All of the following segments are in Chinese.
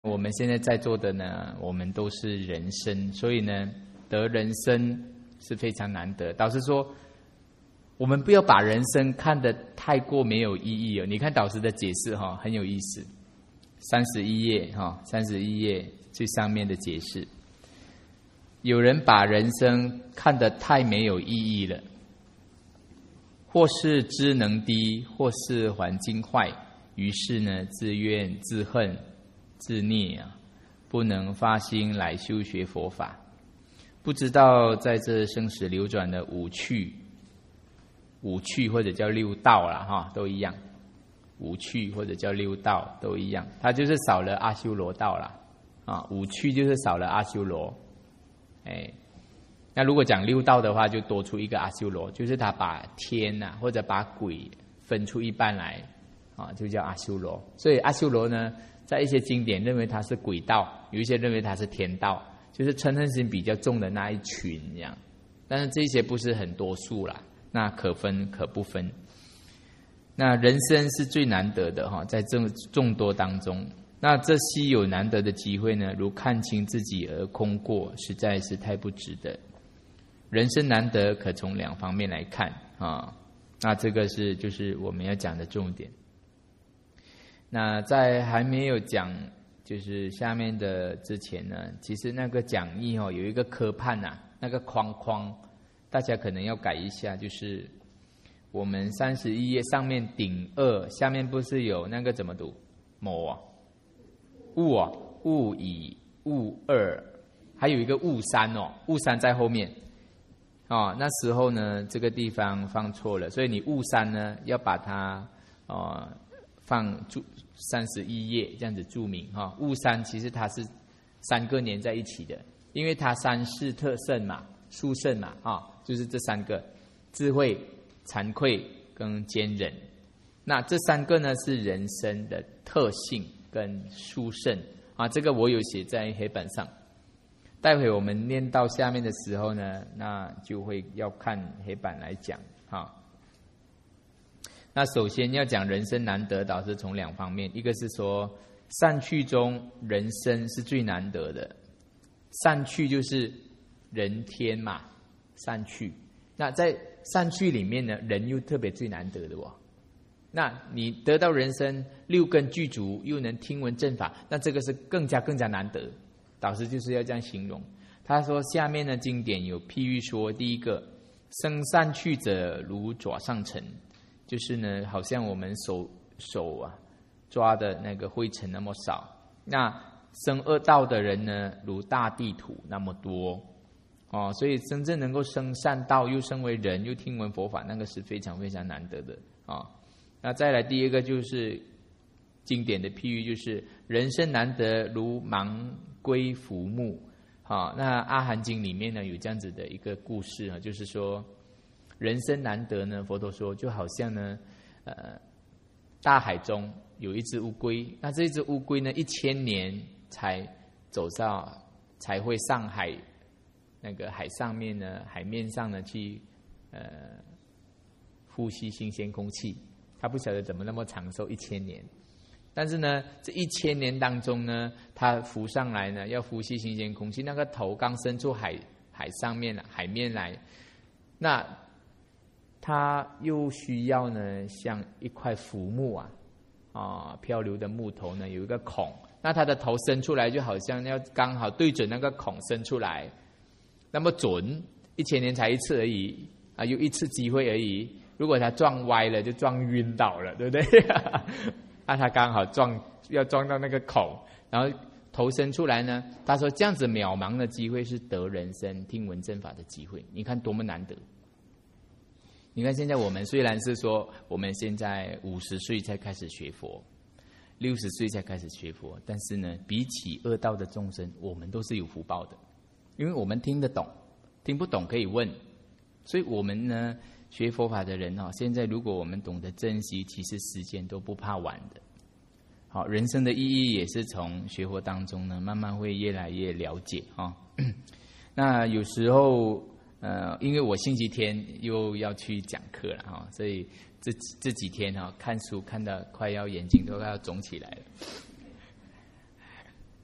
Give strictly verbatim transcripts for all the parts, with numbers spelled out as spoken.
我们现在在座的呢，我们都是人生，所以呢，得人生是非常难得。导师说，我们不要把人生看得太过没有意义哦。你看导师的解释哈、哦，很有意思。三十一页哈，三十一页最上面的解释，有人把人生看得太没有意义了，或是知能低，或是环境坏，于是呢，自怨自恨。自孽啊，不能发心来修学佛法，不知道在这生死流转的五趣，五趣或者叫六道啦哈，都一样，五趣或者叫六道都一样，它就是少了阿修罗道啦啊，五趣就是少了阿修罗，哎，那如果讲六道的话，就多出一个阿修罗，就是他把天呐、啊、或者把鬼分出一半来啊，就叫阿修罗。所以阿修罗呢，在一些经典认为它是鬼道，有一些认为它是天道，就是嗔恨心比较重的那一群这样。但是这些不是很多数啦，那可分可不分。那人生是最难得的哈，在众众多当中，那这稀有难得的机会呢，如看清自己而空过，实在是太不值得。人生难得，可从两方面来看啊。那这个是就是我们要讲的重点。那在还没有讲就是下面的之前呢，其实那个讲义哦有一个科判啊，那个框框大家可能要改一下，就是我们三十一页上面顶二，下面不是有那个怎么读？某啊，物啊，物以物二，还有一个物三哦，物三在后面哦。那时候呢，这个地方放错了，所以你物三呢要把它哦。放注三十一页这样子注明哈，物三其实它是三个连在一起的，因为它三世特胜嘛，殊胜嘛啊，就是这三个：智慧、惭愧跟坚忍。那这三个呢是人生的特性跟殊胜啊，这个我有写在黑板上。待会我们念到下面的时候呢，那就会要看黑板来讲哈。那首先要讲人生难得，导师从两方面，一个是说善趣中人生是最难得的，善趣就是人天嘛，善趣。那在善趣里面呢，人又特别最难得的哦。那你得到人生六根具足，又能听闻正法，那这个是更加更加难得。导师就是要这样形容。他说下面的经典有譬喻说，第一个生善趣者如爪上尘。就是呢，好像我们手手啊抓的那个灰尘那么少。那生恶道的人呢，如大地土那么多哦。所以真正能够生善道，又生为人，又听闻佛法，那个是非常非常难得的啊、哦。那再来第一个就是经典的譬喻，就是人生难得如盲龟浮木。好、哦，那阿含经里面呢有这样子的一个故事啊，就是说。人生难得呢，佛陀说就好像呢，呃，大海中有一只乌龟，那这只乌龟呢，一千年才走到，才会上海，那个海上面呢，海面上呢去，呃，呼吸新鲜空气。他不晓得怎么那么长寿一千年，但是呢，这一千年当中呢，他浮上来呢，要呼吸新鲜空气，那个头刚伸出海海上面海面来，那。它又需要呢，像一块浮木啊，啊漂流的木头呢，有一个孔，那它的头伸出来，就好像要刚好对准那个孔伸出来，那么准，一千年才一次而已啊，有一次机会而已。如果它撞歪了，就撞晕倒了，对不对？那它刚好撞要撞到那个孔，然后头伸出来呢，他说这样子渺茫的机会是得人生听闻正法的机会，你看多么难得。你看现在我们虽然是说我们现在五十岁才开始学佛，六十岁才开始学佛，但是呢，比起恶道的众生，我们都是有福报的，因为我们听得懂，听不懂可以问，所以我们呢学佛法的人哈，现在如果我们懂得珍惜，其实时间都不怕晚的。好，人生的意义也是从学佛当中呢，慢慢会越来越了解哈。那有时候。呃，因为我星期天又要去讲课了哈，所以这这几天哈看书看到快要眼睛都要肿起来了。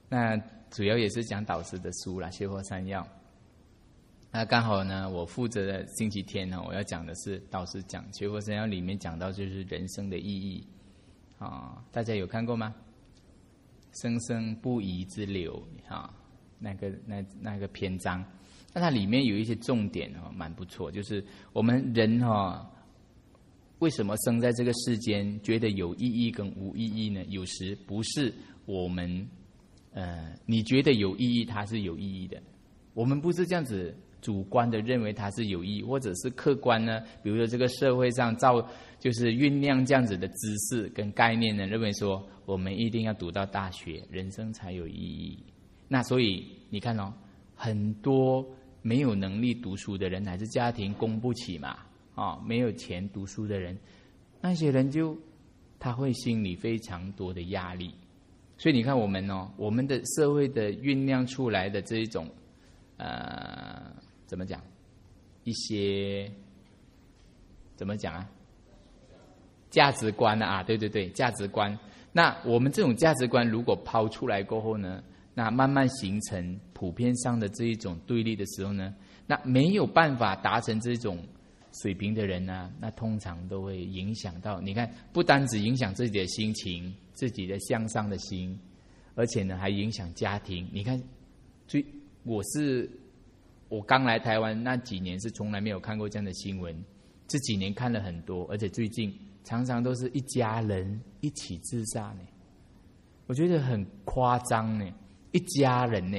那主要也是讲导师的书啦，《学佛三要》。那刚好呢，我负责的星期天呢，我要讲的是导师讲《学佛三要》里面讲到就是人生的意义啊，大家有看过吗？生生不息之流啊，那个那那个篇章，那它里面有一些重点哦，蛮不错，就是我们人哈。为什么生在这个世间觉得有意义跟无意义呢？有时不是我们，呃，你觉得有意义，它是有意义的。我们不是这样子主观的认为它是有意义，或者是客观呢？比如说这个社会上造就是酝酿这样子的知识跟概念呢，认为说我们一定要读到大学，人生才有意义。那所以你看哦，很多没有能力读书的人，乃至家庭供不起嘛。哦，没有钱读书的人，那些人就他会心里非常多的压力，所以你看我们哦，我们的社会的酝酿出来的这一种，呃，怎么讲？一些怎么讲啊？价值观啊，对对对，价值观。那我们这种价值观如果抛出来过后呢，那慢慢形成普遍上的这一种对立的时候呢，那没有办法达成这种水平的人呢、啊，那通常都会影响到。你看，不单只影响自己的心情、自己的向上的心，而且呢，还影响家庭。你看，最我是我刚来台湾那几年是从来没有看过这样的新闻，这几年看了很多，而且最近常常都是一家人一起自杀呢。我觉得很夸张呢，一家人呢，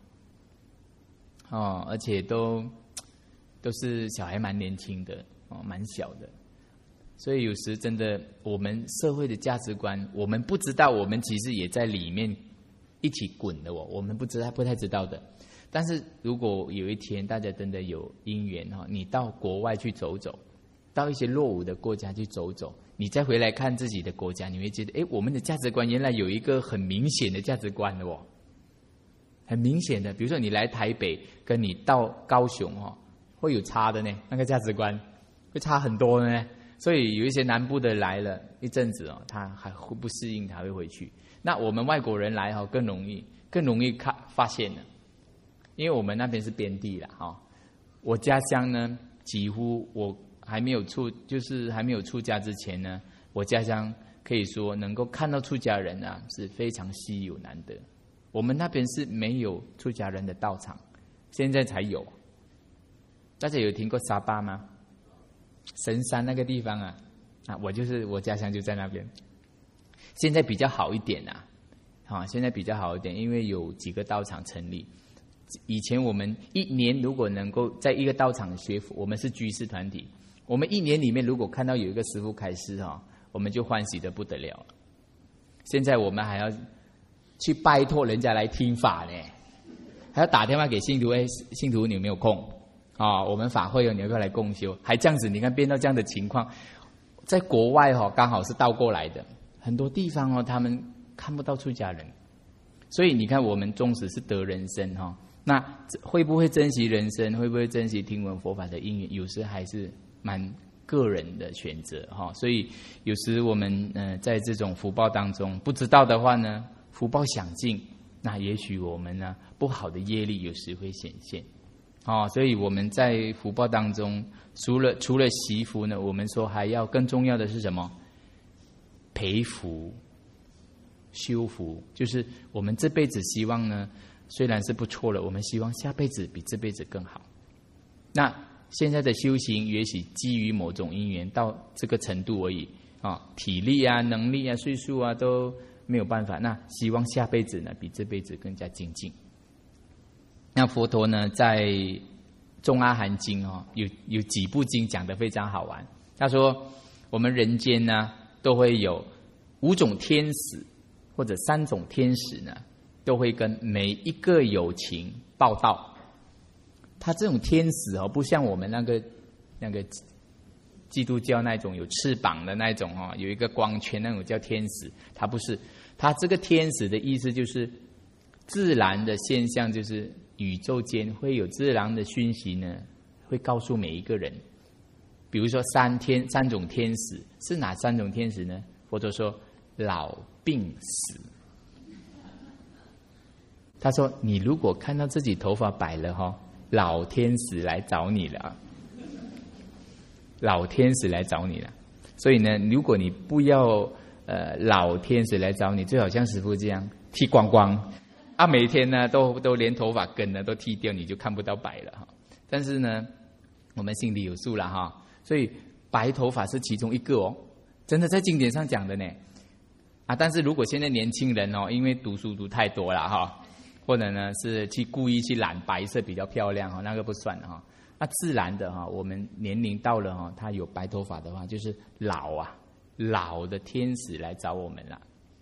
哦，而且都。都是小孩蛮年轻的哦，蛮小的，所以有时真的，我们社会的价值观，我们不知道，我们其实也在里面一起滚的哦，我们不知道，不太知道的。但是如果有一天大家真的有因缘哈，你到国外去走走，到一些落伍的国家去走走，你再回来看自己的国家，你会觉得，哎，我们的价值观原来有一个很明显的价值观的哦，很明显的。比如说你来台北，跟你到高雄哦。会有差的呢，那个价值观会差很多的呢。所以有一些南部的来了一阵子哦，他还会不适应，他会回去。那我们外国人来哈更容易，更容易看发现了，因为我们那边是边地啦哈。我家乡呢，几乎我还没有出，就是还没有出家之前呢，我家乡可以说能够看到出家人啊是非常稀有难得。我们那边是没有出家人的道场，现在才有。大家有听过沙巴吗？神山那个地方啊，啊，我就是我家乡就在那边。现在比较好一点啊，啊，现在比较好一点，因为有几个道场成立。以前我们一年如果能够在一个道场学佛，我们是居士团体，我们一年里面如果看到有一个师父开示哈，我们就欢喜得不得了。现在我们还要去拜托人家来听法呢，还要打电话给信徒，哎，信徒你有没有空？啊、哦，我们法会有你要不要来共修？还这样子，你看变到这样的情况，在国外哈、哦，刚好是倒过来的，很多地方哦，他们看不到出家人，所以你看我们纵使是得人身哈、哦，那会不会珍惜人生？会不会珍惜听闻佛法的因缘？有时还是蛮个人的选择哈、哦。所以有时我们呃在这种福报当中，不知道的话呢，福报享尽，那也许我们呢不好的业力有时会显现。哦，所以我们在福报当中，除了除了习福呢，我们说还要更重要的是什么？培福、修福，就是我们这辈子希望呢，虽然是不错了，我们希望下辈子比这辈子更好。那现在的修行也许基于某种因缘到这个程度而已啊、哦，体力啊、能力啊、岁数啊都没有办法。那希望下辈子呢，比这辈子更加精进。那佛陀呢，在《中阿含经》哦，有有几部经讲得非常好玩。他说，我们人间呢，都会有五种天使或者三种天使呢，都会跟每一个有情报道。他这种天使哦，不像我们那个那个基督教那种有翅膀的那种哦，有一个光圈那种叫天使。他不是，他这个天使的意思就是自然的现象，就是宇宙间会有自然的讯息呢，会告诉每一个人。比如说三天三种天使是哪三种天使呢？佛陀说老病死。 他说你如果看到自己头发白了哈，老天使来找你了，老天使来找你了。所以呢，如果你不要呃老天使来找你，最好像师父这样剃光光啊，每天呢都都连头发根呢都剃掉，你就看不到白了哈。但是呢，我们心里有数了哈，所以白头发是其中一个哦，真的在经典上讲的呢啊。但是如果现在年轻人哦，因为读书读太多了哈，或者呢是去故意去染白色比较漂亮哈，那个不算哈。那自然的哈，我们年龄到了哈，他有白头发的话，就是老啊，老的天使来找我们了。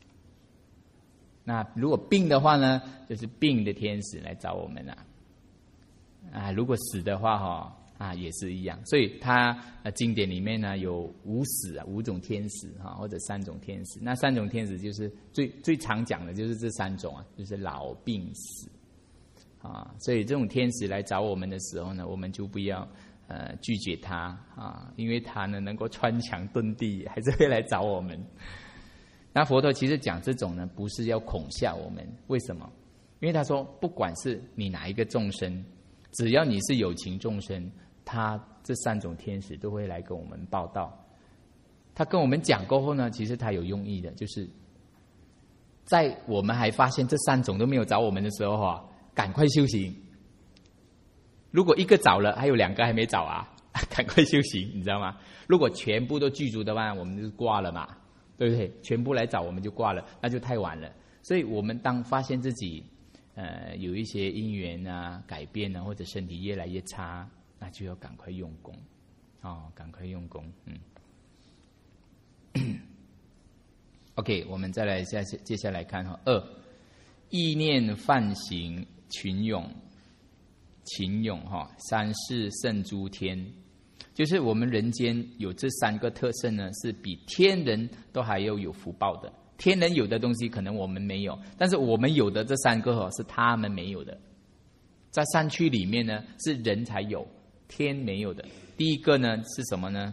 那如果病的话呢，就是病的天使来找我们了。啊，如果死的话哈，啊也是一样。所以它呃经典里面呢有五死啊，五种天使哈，或者三种天使。那三种天使就是最最常讲的就是这三种啊，就是老病死。啊，所以这种天使来找我们的时候呢，我们就不要呃拒绝他啊，因为他呢能够穿墙遁地，还是会来找我们。那佛陀其实讲这种呢，不是要恐吓我们，为什么？因为他说，不管是你哪一个众生，只要你是有情众生，他这三种天使都会来跟我们报道。他跟我们讲过后呢，其实他有用意的，就是在我们还发现这三种都没有找我们的时候哈。赶快修行。如果一个找了，还有两个还没找啊，赶快修行，你知道吗？如果全部都具足的话，我们就挂了嘛，对不对？全部来找我们就挂了，那就太晚了。所以我们当发现自己呃有一些因缘啊、改变啊，或者身体越来越差，那就要赶快用功哦，赶快用功。嗯。OK， 我们再来下接下来看哈，二意念梵行。群勇、勤勇哈，三世胜诸天，就是我们人间有这三个特色呢，是比天人都还要有福报的。天人有的东西可能我们没有，但是我们有的这三个是他们没有的。在山区里面呢，是人才有，天没有的。第一个呢是什么呢？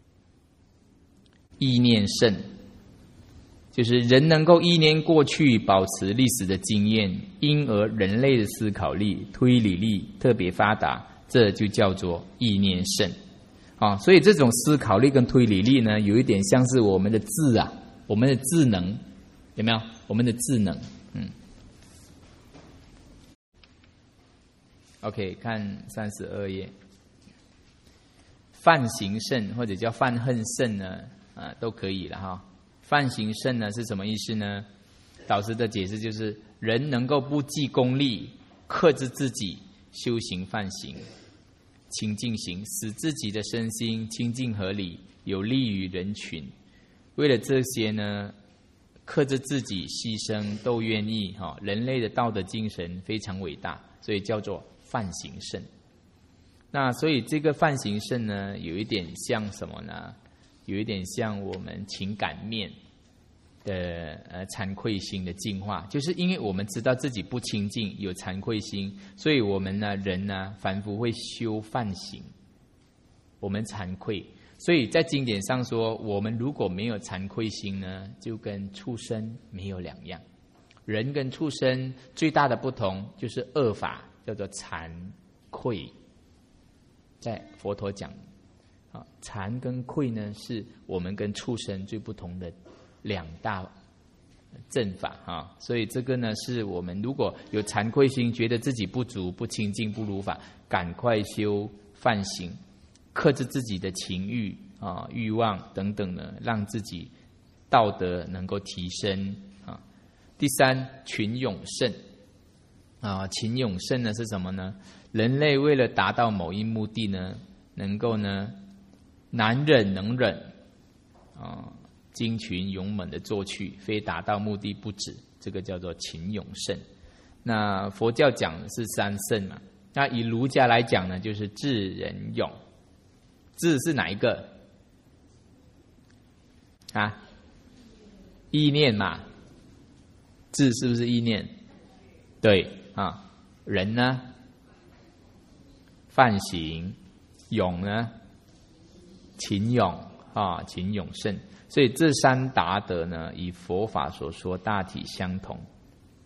意念胜。就是人能够意念过去，保持历史的经验，因而人类的思考力、推理力特别发达，这就叫做意念胜。啊，所以这种思考力跟推理力呢，有一点像是我们的智啊，我们的智能，有没有？我们的智能，嗯。OK， 看三十二页，梵行胜或者叫梵恨胜呢，啊，都可以了哈。梵行胜呢是什么意思呢？导师的解释就是，人能够不计功利，克制自己，修行梵行、清净行，使自己的身心清净合理，有利于人群。为了这些呢，克制自己，牺牲都愿意哈。人类的道德精神非常伟大，所以叫做梵行胜。那所以这个梵行胜呢，有一点像什么呢？有一点像我们情感面的呃惭愧心的净化，就是因为我们知道自己不清净，有惭愧心，所以我们呢人呢凡夫会修梵行，我们惭愧，所以在经典上说，我们如果没有惭愧心呢，就跟畜生没有两样。人跟畜生最大的不同就是恶法，叫做惭愧，在佛陀讲。啊，惭跟愧呢，是我们跟畜生最不同的两大正法啊。所以这个呢，是我们如果有惭愧心，觉得自己不足、不清净、不如法，赶快修梵行，克制自己的情欲啊、欲望等等呢，让自己道德能够提升啊。第三，群勇胜啊，群勇胜呢是什么呢？人类为了达到某一目的呢，能够呢。难忍能忍，啊，精群勇猛的做去，非达到目的不止，这个叫做勤勇胜。那佛教讲的是三胜嘛，那以儒家来讲呢，就是智仁勇。智是哪一个？啊，意念嘛，智是不是意念？对啊，仁呢，梵行，勇呢？勤勇啊，勤勇胜，所以这三达德呢，以佛法所说大体相同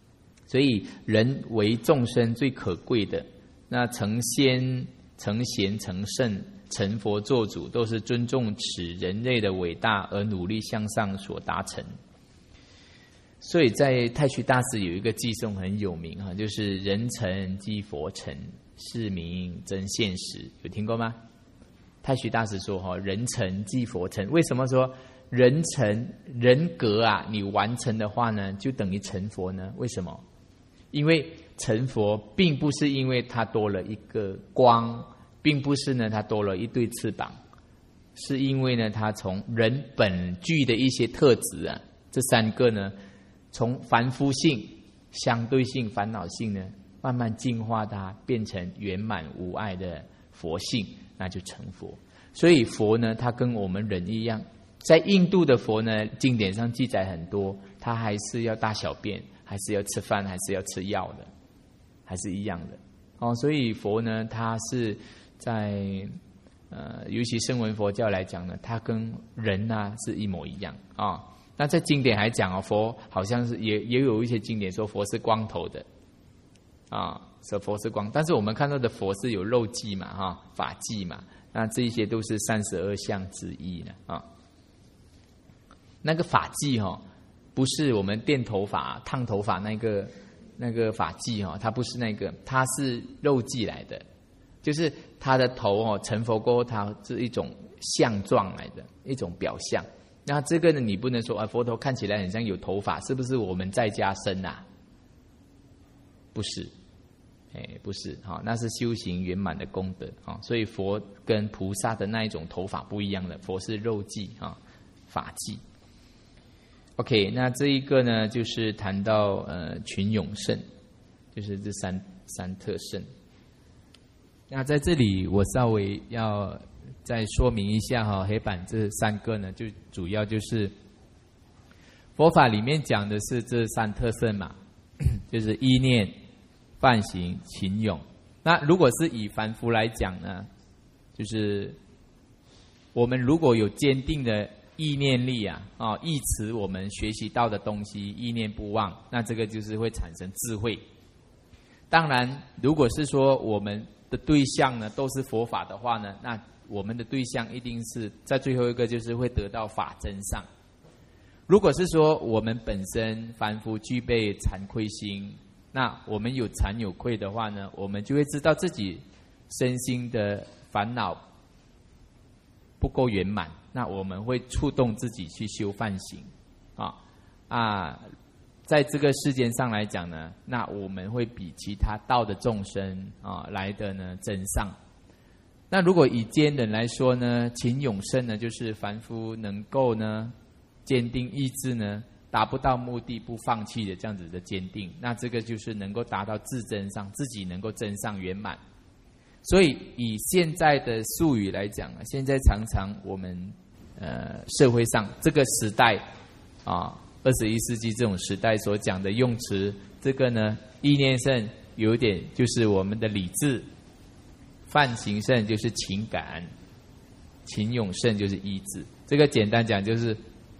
所以人为众生最可贵的，那成仙、成贤、成圣、成佛做主，都是尊重此人类的伟大而努力向上所达成。所以在太虚大师有一个偈颂很有名哈，就是人成即佛成，是名真现实。有听过吗？太虚大师说哈，人成即佛成。为什么说人成人格啊？你完成的话呢，就等于成佛呢？为什么？因为成佛并不是因为他多了一个光，并不是呢他多了一对翅膀，是因为呢他从人本具的一些特质啊，这三个呢，从凡夫性、相对性、烦恼性呢，慢慢进化它，变成圆满无碍的佛性，那就成佛。所以佛呢，它跟我们人一样，在印度的佛呢，经典上记载很多，他还是要大小便，还是要吃饭，还是要吃药的，还是一样的哦。所以佛呢，它是在呃，尤其声闻佛教来讲呢，它跟人啊是一模一样啊、哦。那在经典还讲哦，佛好像是也也有一些经典说佛是光头的啊，说佛是光，但是我们看到的佛是有肉髻嘛，哈、哦，发髻嘛，那这一些都是三十二相之一呢啊。那个发髻哈、哦，不是我们电头发、烫头发那个那个发髻哈，它不是那个，它是肉髻来的，就是他的头哦，成佛过后，它是一种相状来的，一种表象。那这个呢，你不能说啊，佛头看起来很像有头发，是不是我们在家生啊？不是，哎，不是，哈、哦，那是修行圆满的功德啊、哦。所以佛跟菩萨的那一种头发不一样的，佛是肉髻啊、哦，发髻。OK， 那这一个呢，就是谈到呃群勇圣，就是这三三特圣。那在这里我稍微要再说明一下哈，黑板这三个呢，就主要就是佛法里面讲的是这三特圣嘛，就是意念、梵行、勤勇。那如果是以凡夫来讲呢，就是我们如果有坚定的意念力啊，啊，意持我们学习到的东西，意念不忘，那这个就是会产生智慧。当然，如果是说我们的对象呢都是佛法的话呢，那我们的对象一定是在最后一个就是会得到法真上。如果是说我们本身凡夫具备惭愧心，那我们有惭有愧的话呢，我们就会知道自己身心的烦恼不够圆满，那我们会触动自己去修梵行啊啊。在这个世间上来讲呢，那我们会比其他道的众生啊来的呢真上。那如果以坚忍来说呢，勤勇圣呢，就是凡夫能够呢坚定意志呢，达不到目的不放弃的这样子的坚定，那这个就是能够达到自真上，自己能够真上圆满。所以以现在的术语来讲，现在常常我们呃社会上这个时代啊。二十一世纪这种时代所讲的用词，这个呢，意念圣有点就是我们的理智，梵行圣就是情感，勤勇圣就是意志。这个简单讲就是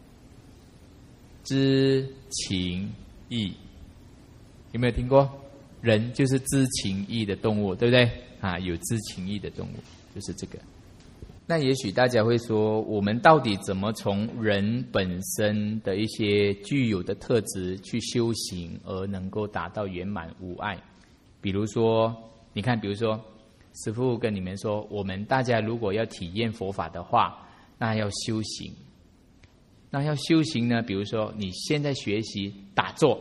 知情意，有没有听过？人就是知情意的动物，对不对？啊，有知情意的动物就是这个。那也许大家会说，我们到底怎么从人本身的一些具有的特质去修行，而能够达到圆满无碍？比如说，你看，比如说，师父跟你们说，我们大家如果要体验佛法的话，那要修行。那要修行呢？比如说，你现在学习打坐，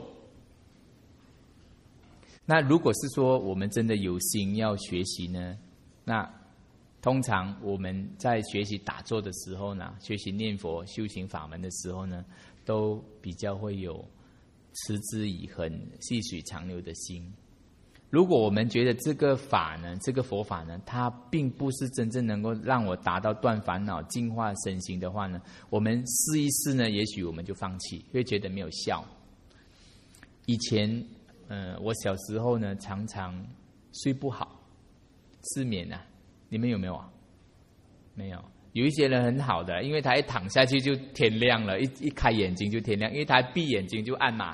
那如果是说我们真的有心要学习呢，那通常我们在学习打坐的时候呢，学习念佛、修行法门的时候呢，都比较会有持之以恒、细水长流的心。如果我们觉得这个法呢，这个佛法呢，它并不是真正能够让我达到断烦恼、净化身心的话呢，我们试一试呢，也许我们就放弃，会觉得没有效。以前，呃，我小时候呢，常常睡不好，失眠啊。你们有没有啊？没有。有一些人很好的，因为他一躺下去就天亮了，一一开眼睛就天亮，因为他闭眼睛就按嘛，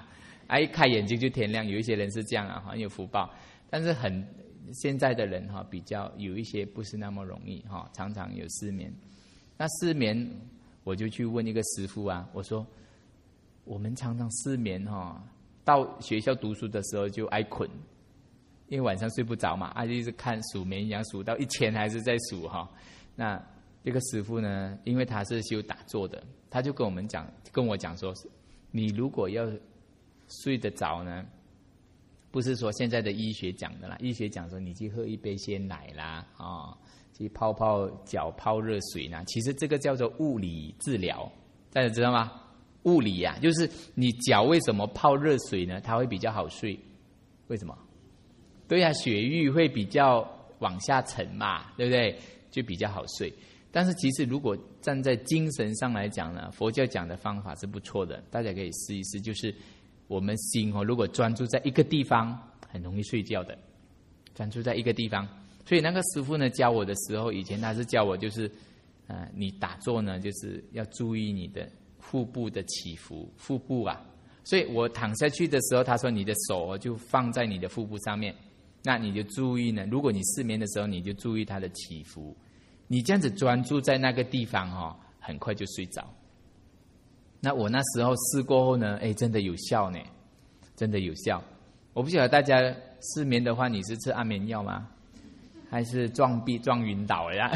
啊，一开眼睛就天亮。有一些人是这样啊，很有福报。但是很现在的人哈，比较有一些不是那么容易哈，常常有失眠。那失眠，我就去问一个师父啊，我说我们常常失眠哈，到学校读书的时候就爱困，因为晚上睡不着嘛，啊，就是看数绵羊数到一千还是在数哈。那这个师父呢，因为他是修打坐的，他就跟我们讲，跟我讲说，你如果要睡得着呢，不是说现在的医学讲的啦，医学讲说你去喝一杯鲜奶啦，啊、哦，去泡泡脚泡热水啦，其实这个叫做物理治疗，大家知道吗？物理啊，就是你脚为什么泡热水呢？它会比较好睡，为什么？对啊，血液会比较往下沉嘛，对不对？就比较好睡。但是其实如果站在精神上来讲呢，佛教讲的方法是不错的，大家可以试一试。就是我们心哦，如果专注在一个地方，很容易睡觉的。专注在一个地方，所以那个师父呢教我的时候，以前他是教我就是，呃，你打坐呢就是要注意你的腹部的起伏，腹部啊。所以我躺下去的时候，他说你的手就放在你的腹部上面，那你就注意呢。如果你失眠的时候，你就注意它的起伏。你这样子专注在那个地方哦，很快就睡着。那我那时候试过后呢，哎，真的有效呢，真的有效。我不晓得大家失眠的话，你是吃安眠药吗？还是撞壁撞晕倒了呀？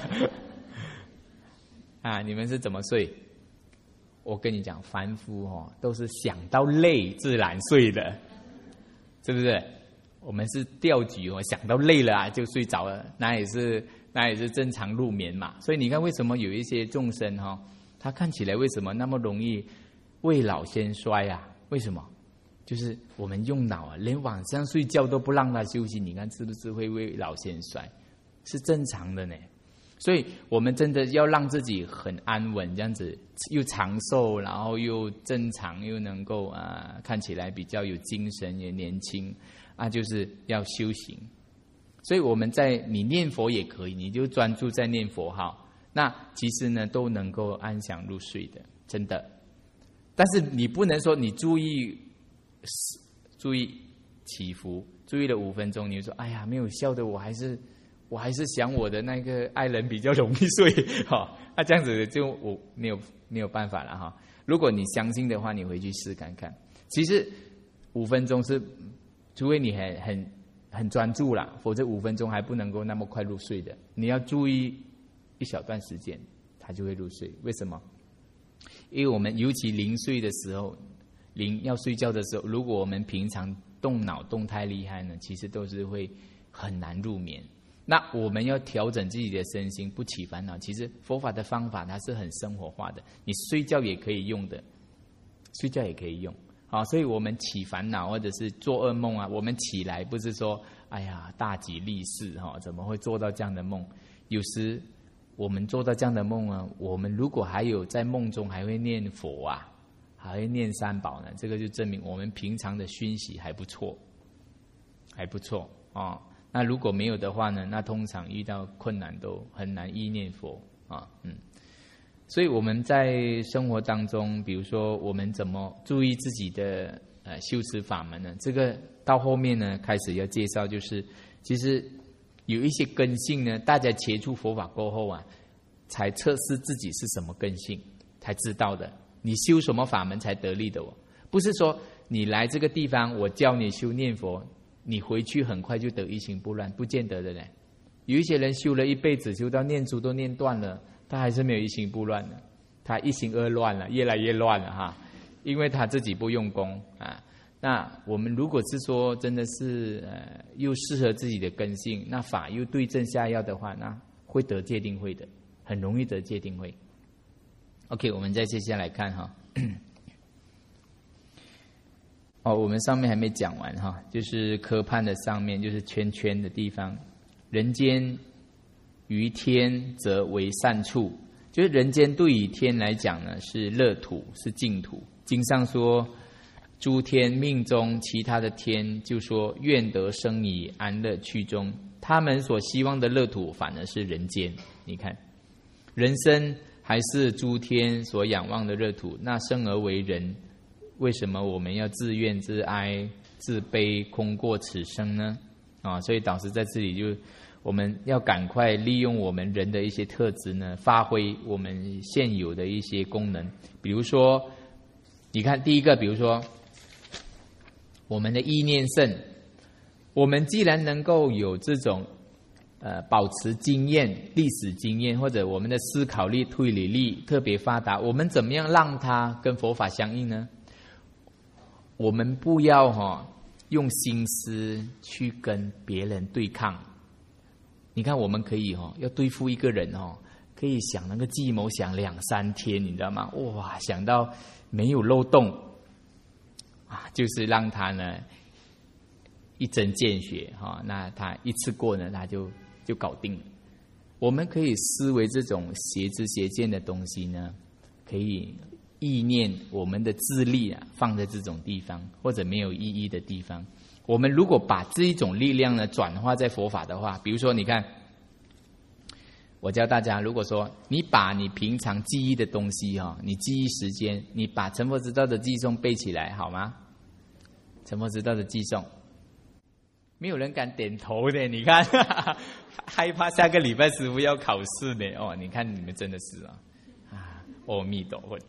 啊，你们是怎么睡？我跟你讲，凡夫哦，都是想到累自然睡的，是不是？我们是钓局哦，想到累了啊就睡着了，那也是那也是正常入眠嘛。所以你看，为什么有一些众生哈、哦，他看起来为什么那么容易未老先衰啊？为什么？就是我们用脑啊，连晚上睡觉都不让他休息，你看是不是会未老先衰？是正常的呢。所以我们真的要让自己很安稳，这样子又长寿，然后又正常，又能够啊看起来比较有精神，也年轻啊，就是要修行。所以我们在你念佛也可以，你就专注在念佛号，那其实呢都能够安详入睡的，真的。但是你不能说你注意注意起伏，注意了五分钟，你就说哎呀没有效的，我还是。我还是想我的那个爱人比较容易睡，哈，那这样子就我没有没有办法了哈。如果你相信的话，你回去试看看。其实五分钟是，除非你很很很专注啦，否则五分钟还不能够那么快入睡的。你要注意一小段时间，它就会入睡。为什么？因为我们尤其临睡的时候，临要睡觉的时候，如果我们平常动脑动太厉害呢，其实都是会很难入眠。那我们要调整自己的身心，不起烦恼。其实佛法的方法它是很生活化的，你睡觉也可以用的，睡觉也可以用。好，所以我们起烦恼或者是做噩梦啊，我们起来不是说哎呀大吉利是哈，怎么会做到这样的梦？有时我们做到这样的梦啊，我们如果还有在梦中还会念佛啊，还会念三宝呢，这个就证明我们平常的熏习还不错，还不错啊。哦，那如果没有的话呢？那通常遇到困难都很难依念佛啊，嗯。所以我们在生活当中，比如说我们怎么注意自己的呃修持法门呢？这个到后面呢开始要介绍，就是其实有一些根性呢，大家接触佛法过后啊，才测试自己是什么根性，才知道的。你修什么法门才得力的哦？不是说你来这个地方，我教你修念佛。你回去很快就得一心不乱，不见得的嘞。有一些人修了一辈子，修到念珠都念断了，他还是没有一心不乱的，他一心二乱了，越来越乱了哈，因为他自己不用功啊。那我们如果是说真的是呃又适合自己的根性，那法又对症下药的话，那会得戒定慧的，很容易得戒定慧。OK， 我们再接下来看哈。哦，我们上面还没讲完哈，就是科判的上面就是圈圈的地方，人间于天则为善处，就是人间对于天来讲呢是乐土，是净土。经上说，诸天命中其他的天，就说愿得生以安乐趣中，他们所希望的乐土反而是人间。你看，人生还是诸天所仰望的乐土，那生而为人。 为什么我们要自怨自哀、自卑、空过此生呢？啊，所以导师在这里就，我们要赶快利用我们人的一些特质呢，发挥我们现有的一些功能。比如说，你看第一个，比如说我们的意念胜，我们既然能够有这种呃保持经验、历史经验，或者我们的思考力、推理力特别发达，我们怎么样让它跟佛法相应呢？我们不要哈、哦。用心思去跟别人对抗，你看我们可以哦，要对付一个人哦，可以想那个计谋想两三天，你知道吗？哇，想到没有漏洞啊，就是让他呢一针见血哈、哦，那他一次过呢，他就就搞定了。我们可以思维这种邪知邪见的东西呢，可以。意念我们的智力啊，放在这种地方或者没有意义的地方，我们如果把这一种力量呢转化在佛法的话，比如说你看，我教大家，如果说你把你平常记忆的东西哈、哦，你记忆时间，你把成佛之道的记诵背起来，好吗？成佛之道的记诵，没有人敢点头的，你看，害怕下个礼拜师父要考试呢。哦，你看你们真的是啊，啊，阿弥陀佛。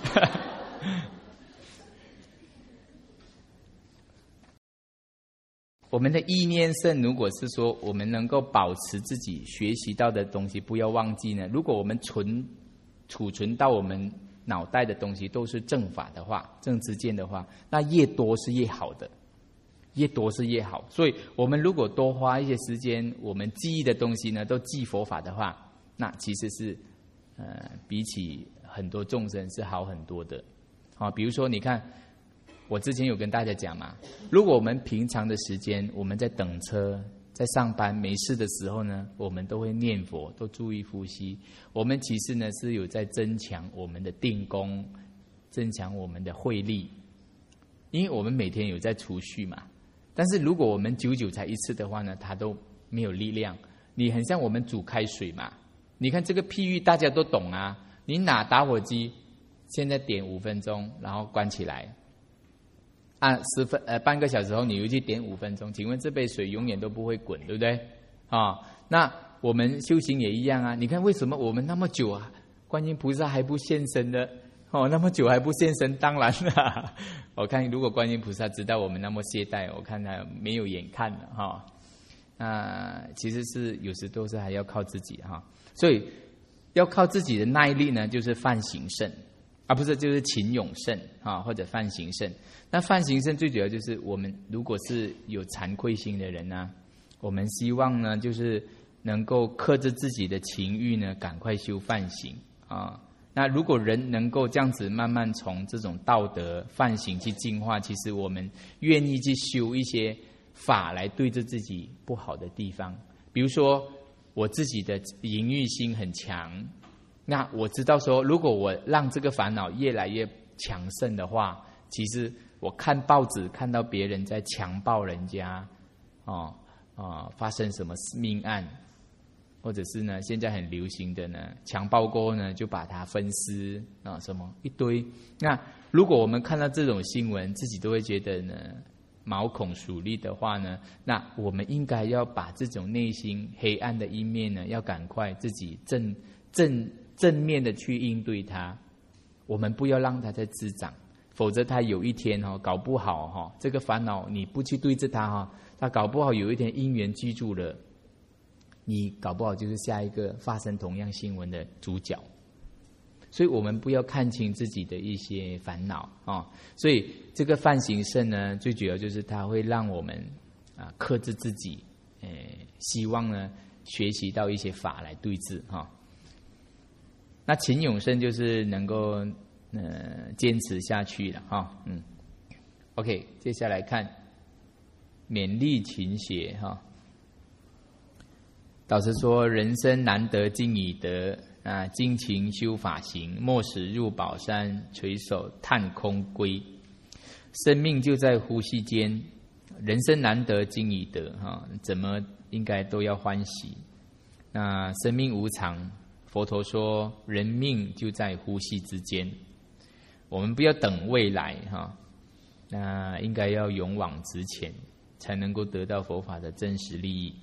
我们的意念胜，如果是说我们能够保持自己学习到的东西不要忘记呢，如果我们存储存到我们脑袋的东西都是正法的话，正知见的话，那越多是越好的，越多是越好。所以我们如果多花一些时间，我们记忆的东西呢都记佛法的话，那其实是呃比起很多众生是好很多的。啊，比如说你看，我之前有跟大家讲嘛，如果我们平常的时间，我们在等车、在上班没事的时候呢，我们都会念佛，都注意呼吸。我们其实呢是有在增强我们的定功，增强我们的慧力，因为我们每天有在储蓄嘛。但是如果我们久久才一次的话呢，它都没有力量。你很像我们煮开水嘛，你看这个譬喻大家都懂啊。你拿打火机，现在点五分钟，然后关起来。按十分呃半个小时后，你又去点五分钟，请问这杯水永远都不会滚，对不对？啊，那我们修行也一样啊。你看为什么我们那么久啊，观音菩萨还不现身的？哦，那么久还不现身，当然了。我看如果观音菩萨知道我们那么懈怠，我看他没有眼看了哈。那其实是有时都是还要靠自己哈，所以要靠自己的耐力呢，就是梵行胜。啊，不是，就是勤勇胜啊，或者梵行胜。那梵行胜最主要就是我们如果是有惭愧心的人呢、啊，我们希望呢，就是能够克制自己的情欲呢，赶快修梵行啊。那如果人能够这样子慢慢从这种道德梵行去进化，其实我们愿意去修一些法来对治自己不好的地方。比如说我自己的淫欲心很强。那我知道说，如果我让这个烦恼越来越强盛的话，其实我看报纸看到别人在强暴人家，哦哦，发生什么命案，或者是呢，现在很流行的呢，强暴过后呢就把它分尸啊，什么一堆。那如果我们看到这种新闻，自己都会觉得呢毛孔竖立的话呢，那我们应该要把这种内心黑暗的一面呢，要赶快自己正正。正面的去应对它，我们不要让它再滋长，否则它有一天哈、哦，搞不好哈、哦，这个烦恼你不去对治它哈、哦，它搞不好有一天因缘居住了，你搞不好就是下一个发生同样新闻的主角。所以我们不要看清自己的一些烦恼啊、哦。所以这个梵行胜呢，最主要就是它会让我们啊克制自己，呃，希望呢学习到一些法来对治哈。哦那勤勇胜就是能够呃坚持下去了哈，嗯 ，OK， 接下来看勉励勤学哈。导师说，人生难得今已得啊，精勤修法行，莫使入宝山，垂手探空归。生命就在呼吸间，人生难得今已得哈，怎么应该都要欢喜。那生命无常。佛陀说，人命就在呼吸之间，我们不要等未来哈， 那应该要勇往直前，才能够得到佛法的真实利益。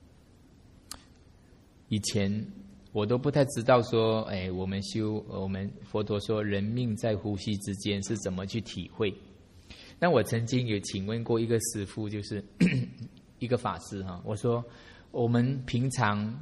以前我都不太知道说，哎，我们修我们佛陀说人命在呼吸之间是怎么去体会。那我曾经有请问过一个师父，就是一个法师哈，我说我们平常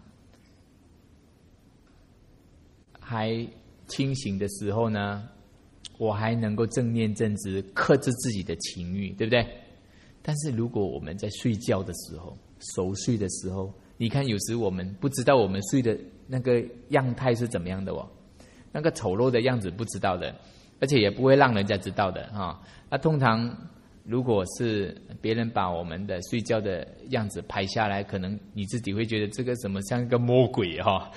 还清醒的时候呢，我还能够正念正知，克制自己的情欲，对不对？但是如果我们在睡觉的时候，熟睡的时候，你看有时我们不知道我们睡的那个样态是怎么样的哦，那个丑陋的样子不知道的，而且也不会让人家知道的哈。那通常如果是别人把我们的睡觉的样子拍下来，可能你自己会觉得这个怎么像一个魔鬼哈。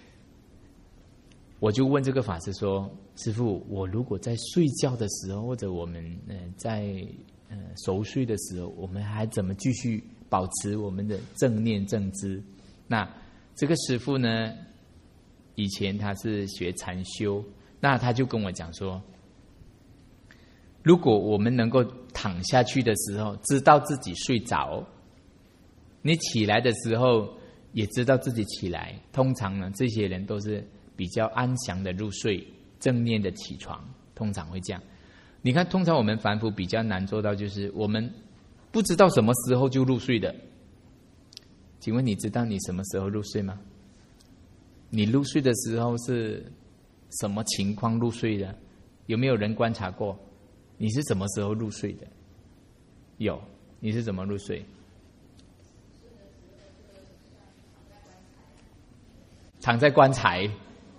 我就问这个法师说：“师父，我如果在睡觉的时候，或者我们呃在呃熟睡的时候，我们还怎么继续保持我们的正念正知？”那这个师父呢，以前他是学禅修，那他就跟我讲说，如果我们能够躺下去的时候，知道自己睡着，你起来的时候也知道自己起来，通常呢，这些人都是比较安详的入睡，正念的起床，通常会这样。你看，通常我们凡夫比较难做到，就是我们不知道什么时候就入睡的。请问你知道你什么时候入睡吗？你入睡的时候是什么情况入睡的？有没有人观察过？你是什么时候入睡的？有，你是怎么入睡？躺在棺材。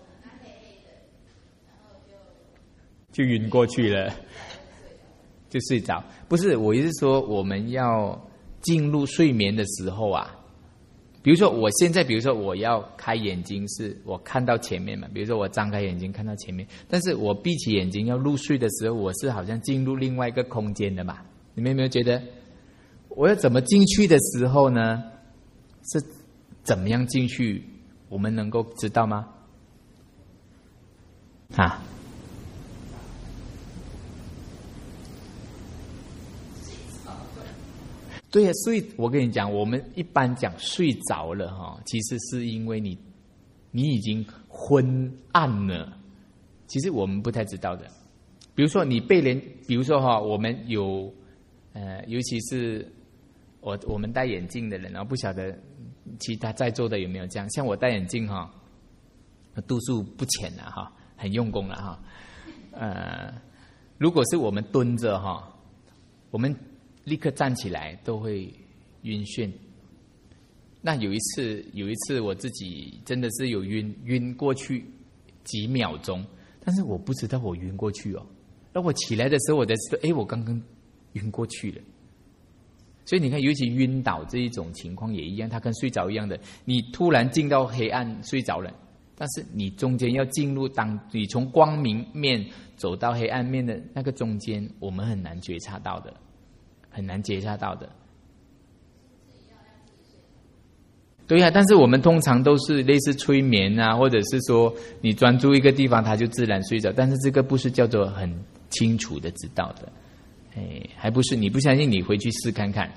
就晕过去了，就睡着。不是，我意思是说，我们要进入睡眠的时候啊，比如说我现在，比如说我要开眼睛，是我看到前面嘛，比如说我张开眼睛看到前面，但是我闭起眼睛要入睡的时候，我是好像进入另外一个空间的嘛。你们有没有觉得，我要怎么进去的时候呢？是怎么样进去？我们能够知道吗？啊？对呀，睡，我跟你讲，我们一般讲睡着了哈，其实是因为你，你已经昏暗了。其实我们不太知道的。比如说你被人，比如说哈，我们有，呃，尤其是我我们戴眼镜的人，然后不晓得其他在座的有没有这样。像我戴眼镜哈，度数不浅了哈，很用功了哈。呃，如果是我们蹲着哈，我们立刻站起来都会晕眩。那有一次，有一次我自己真的是有晕晕过去几秒钟，但是我不知道我晕过去哦。那我起来的时候，我才知道，哎，我刚刚晕过去了。所以你看，尤其晕倒这一种情况也一样，它跟睡着一样的。你突然进到黑暗睡着了，但是你中间要进入，当你从光明面走到黑暗面的那个中间，我们很难觉察到的。很难觉察到的，对呀、啊，但是我们通常都是类似催眠啊，或者是说你专注一个地方，它就自然睡着。但是这个不是叫做很清楚的知道的，哎，还不是。你不相信，你回去试看看。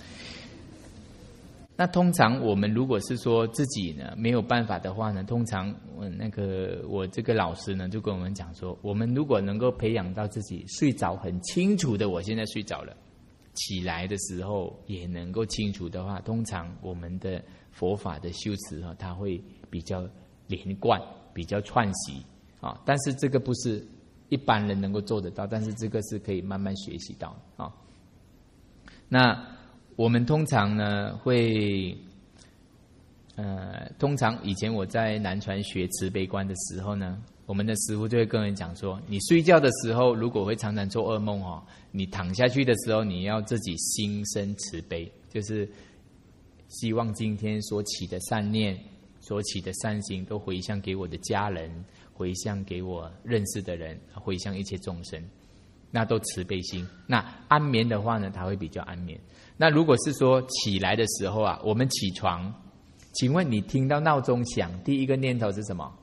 那通常我们如果是说自己呢没有办法的话呢，通常我那个我这个老师呢就跟我们讲说，我们如果能够培养到自己睡着很清楚的，我现在睡着了。起来的时候也能够清楚的话，通常我们的佛法的修持哈，它会比较连贯，比较串习啊。但是这个不是一般人能够做得到，但是这个是可以慢慢学习到啊。那我们通常呢会，呃，通常以前我在南传学慈悲观的时候呢，我们的师父就会跟人讲说，你睡觉的时候如果会常常做噩梦哦，你躺下去的时候，你要自己心生慈悲，就是希望今天所起的善念、所起的善行都回向给我的家人，回向给我认识的人，回向一切众生，那都慈悲心。那安眠的话呢，它会比较安眠。那如果是说起来的时候啊，我们起床，请问你听到闹钟响，第一个念头是什么？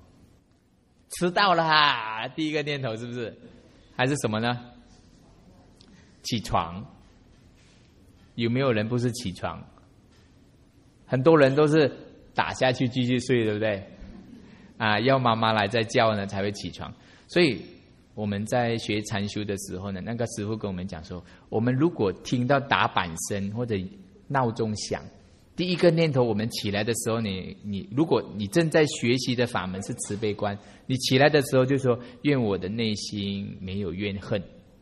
迟到了哈，第一个念头是不是？还是什么呢？ 起床。有没有人不是起床？很多人都是打下去继续睡，对不对？啊，要妈妈来再叫呢才会起床。所以我们在学禅修的时候呢，那个师父跟我们讲说，我们如果听到打板声或者闹钟响，第一个念头，我们起来的时候，你你如果你正在学习的法门是慈悲观，你起来的时候就说，愿我的内心没有怨恨。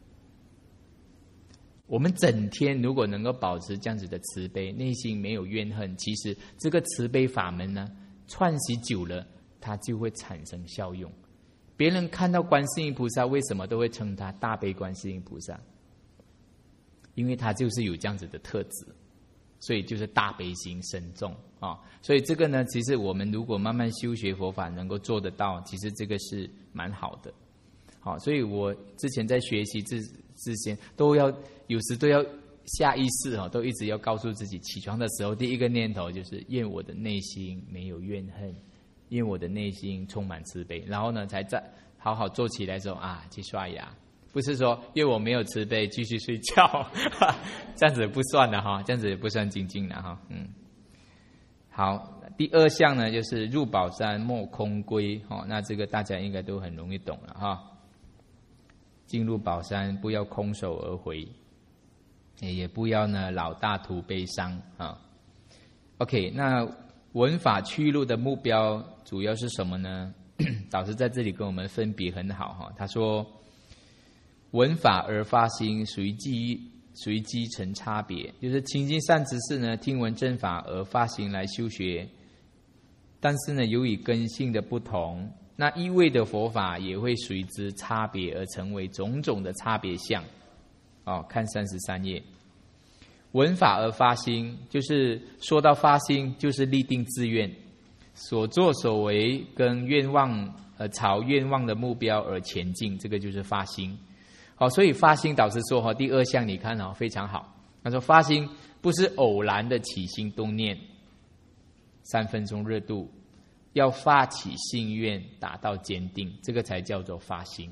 我们整天如果能够保持这样子的慈悲，内心没有怨恨，其实这个慈悲法门呢，串习久了，它就会产生效用。别人看到观世音菩萨，为什么都会称他大悲观世音菩萨？因为他就是有这样子的特质，所以就是大悲心深重啊。所以这个呢，其实我们如果慢慢修学佛法，能够做得到，其实这个是蛮好的。好，所以我之前在学习之之前，都要有时都要下意识哈，都一直要告诉自己，起床的时候第一个念头就是愿我的内心没有怨恨，愿我的内心充满慈悲，然后呢，才再好好坐起来之后啊，去刷牙，不是说愿我没有慈悲继续睡觉，这样子不算的哈，这样子也不算精进的哈，嗯。好，第二项呢就是入宝山莫空归，哈，那这个大家应该都很容易懂了哈。进入宝山，不要空手而回，也不要呢老大徒悲伤啊。OK， 那闻法去路的目标主要是什么呢？导师在这里跟我们分别很好哈。他说，闻法而发心，随机随机成差别，就是亲近善知识呢，听闻正法而发心来修学，但是呢，由于根性的不同。那意味的佛法也会随之差别而成为种种的差别相。哦，看三十三页，闻法而发心，就是说到发心，就是立定志愿，所作所为跟愿望，呃，朝愿望的目标而前进，这个就是发心。好，所以发心导师说哈，第二项你看哦，非常好。他说发心不是偶然的起心动念，三分钟热度。要发起信愿，达到坚定，这个才叫做发心。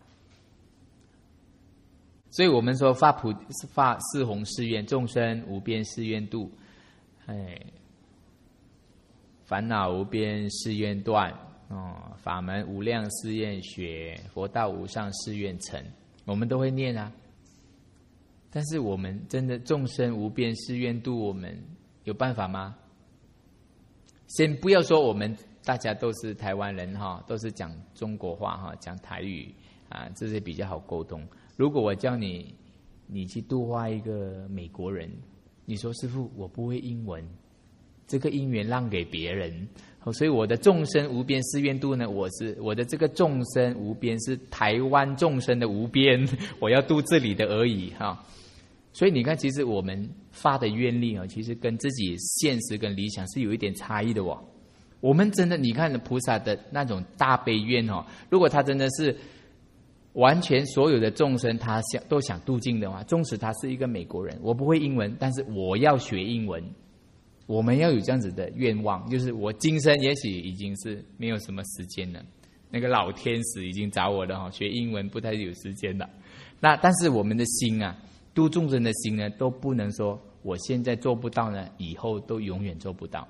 所以我们说发普发四弘誓愿，众生无边誓愿度，哎，烦恼无边誓愿断，哦，法门无量誓愿学，佛道无上誓愿成，我们都会念啊。但是我们真的众生无边誓愿度，我们有办法吗？先不要说我们大家都是台湾人哈，都是讲中国话哈，讲台语啊，这些比较好沟通。如果我叫你，你去度化一个美国人，你说师父我不会英文，这个因缘让给别人，所以我的众生无边誓愿度呢，我是我的这个众生无边是台湾众生的无边，我要度这里的而已哈。所以你看，其实我们发的愿力啊，其实跟自己现实跟理想是有一点差异的哦。我们真的，你看菩萨的那种大悲愿哦，如果他真的是完全所有的众生他想都想度尽的话，纵使他是一个美国人，我不会英文，但是我要学英文。我们要有这样子的愿望，就是我今生也许已经是没有什么时间了，那个老天使已经找我了哈，学英文不太有时间了。那但是我们的心啊，度众生的心呢，都不能说我现在做不到呢，以后都永远做不到，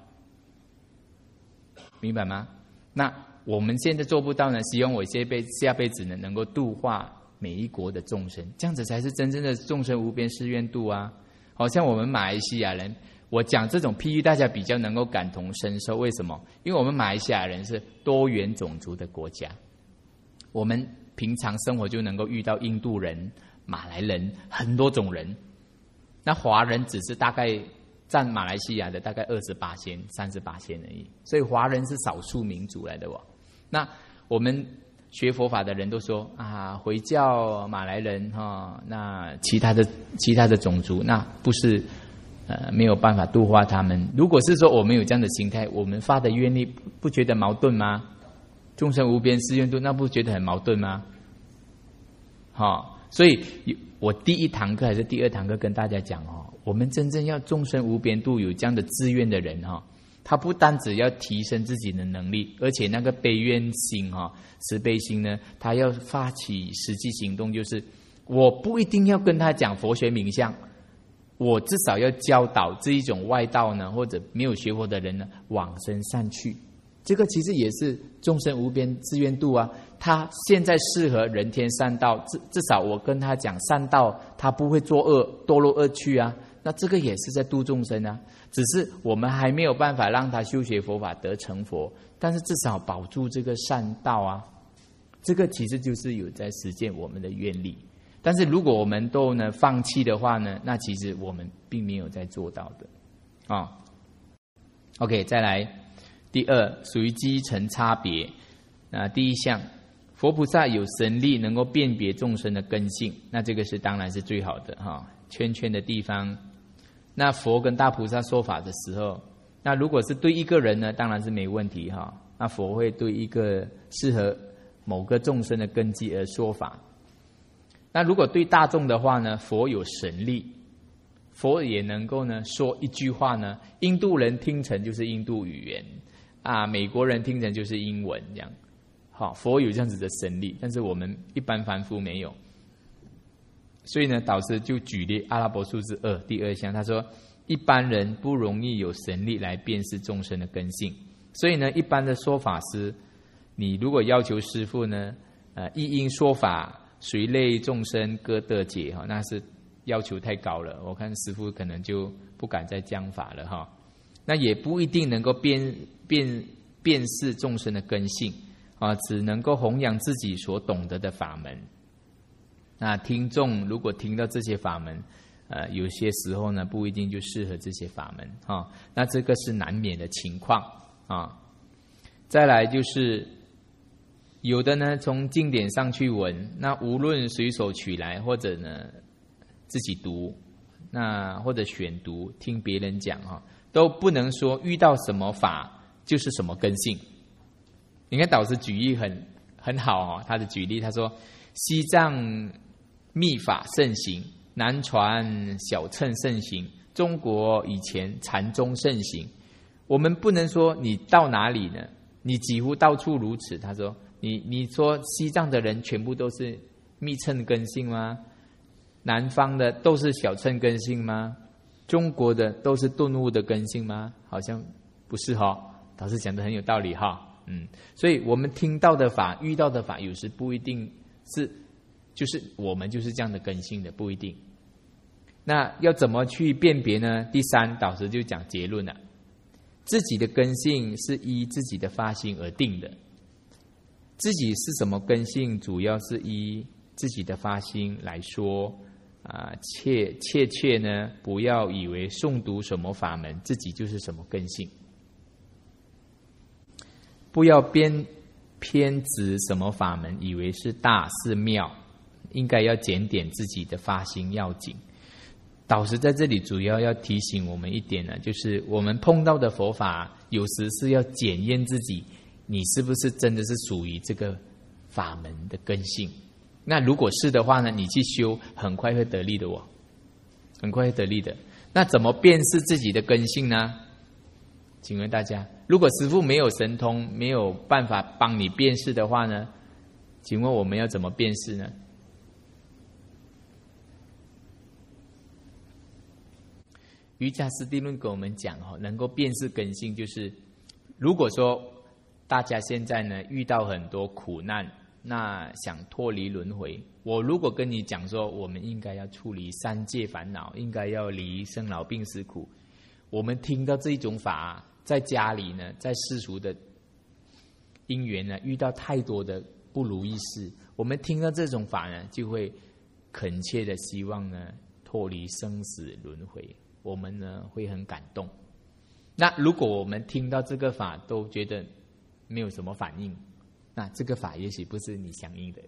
明白吗？那我们现在做不到呢，希望我这辈下辈子呢，能够度化每一国的众生，这样子才是真正的众生无边誓愿度啊！好像我们马来西亚人，我讲这种譬喻，大家比较能够感同身受。为什么？因为我们马来西亚人是多元种族的国家，我们平常生活就能够遇到印度人、马来人，很多种人。那华人只是大概占马来西亚的大概二十八仙、三十八仙而已，所以华人是少数民族来的哦。那我们学佛法的人都说啊，回教马来人哈、哦，那其他的其他的种族，那不是呃没有办法度化他们。如果是说我们有这样的心态，我们发的愿力不觉得矛盾吗？众生无边誓愿度，那不觉得很矛盾吗？好、哦，所以我第一堂课还是第二堂课跟大家讲哦，我们真正要众生无边度有这样的志愿的人哈、哦。他不单只要提升自己的能力，而且那个悲愿心哈、慈悲心呢，他要发起实际行动，就是我不一定要跟他讲佛学名相，我至少要教导这一种外道呢，或者没有学佛的人呢，往生善趣。这个其实也是众生无边自愿度啊。他现在适合人天善道，至至少我跟他讲善道，他不会作恶堕落恶趣啊。那这个也是在度众生啊。只是我们还没有办法让他修学佛法得成佛，但是至少保住这个善道啊。这个其实就是有在实践我们的愿力。但是如果我们都呢放弃的话呢，那其实我们并没有在做到的啊、哦。OK， 再来第二，属于基层差别。那第一项，佛菩萨有神力能够辨别众生的根性，那这个是当然是最好的哈、哦。圈圈的地方，那佛跟大菩萨说法的时候，那如果是对一个人呢，当然是没问题哈、哦。那佛会对一个适合某个众生的根基而说法。那如果对大众的话呢，佛有神力，佛也能够呢说一句话呢，印度人听成就是印度语言啊，美国人听成就是英文这样。好，佛有这样子的神力，但是我们一般凡夫没有。所以呢，导师就举例阿拉伯数字二第二项，他说一般人不容易有神力来辨识众生的根性，所以呢，一般的说法师，你如果要求师父呢，呃，一因说法随类众生各得解哈，那是要求太高了。我看师父可能就不敢再讲法了哈。那也不一定能够辨辨辨识众生的根性啊，只能够弘扬自己所懂得的法门。那听众如果听到这些法门，呃，有些时候呢，不一定就适合这些法门啊。那这个是难免的情况啊。再来就是有的呢，从经典上去闻，那无论随手取来，或者呢自己读，那或者选读听别人讲哈，都不能说遇到什么法就是什么根性。你看导师举例很很好哦，他的举例他说西藏密法盛行，南传小乘盛行，中国以前禅宗盛行。我们不能说你到哪里呢，你几乎到处如此。他说你你说西藏的人全部都是密乘根性吗？南方的都是小乘根性吗？中国的都是顿悟的根性吗？好像不是哈、哦。导师讲的很有道理哈、哦，嗯，所以我们听到的法、遇到的法，有时不一定是，就是我们就是这样的根性的，不一定。那要怎么去辨别呢？第三，导师就讲结论了，自己的根性是依自己的发心而定的。自己是什么根性，主要是依自己的发心来说啊，切切切呢，不要以为诵读什么法门，自己就是什么根性，不要偏偏执什么法门，以为是大是妙，应该要检点自己的发心要紧。导师在这里主要要提醒我们一点呢，就是我们碰到的佛法，有时是要检验自己，你是不是真的是属于这个法门的根性。那如果是的话呢，你去修，很快会得力的哦，很快会得力的。那怎么辨识自己的根性呢？请问大家，如果师父没有神通，没有办法帮你辨识的话呢？请问我们要怎么辨识呢？瑜伽师地论跟我们讲哦，能够辨识根性，就是如果说大家现在呢遇到很多苦难，那想脱离轮回，我如果跟你讲说，我们应该要处理三界烦恼，应该要离生老病死苦，我们听到这一种法，在家里呢，在世俗的因缘呢，遇到太多的不如意事，我们听到这种法呢，就会恳切的希望呢脱离生死轮回。我们呢会很感动。那如果我们听到这个法都觉得没有什么反应，那这个法也许不是你相应的。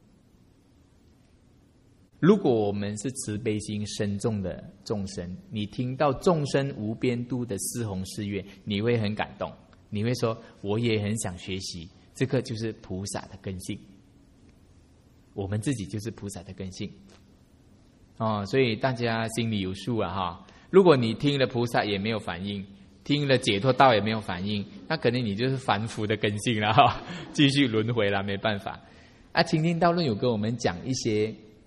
如果我们是慈悲心深重的众生，你听到众生无边度的四弘誓愿，你会很感动，你会说我也很想学习，这个就是菩萨的根性，我们自己就是菩萨的根性哦，所以大家心里有数啊哈。如果你听了菩萨也没有反应，听了解脱道也没有反应，那可能你就是凡夫的根性了哈，继续轮回了，没办法。啊，清净道论有跟我们讲一些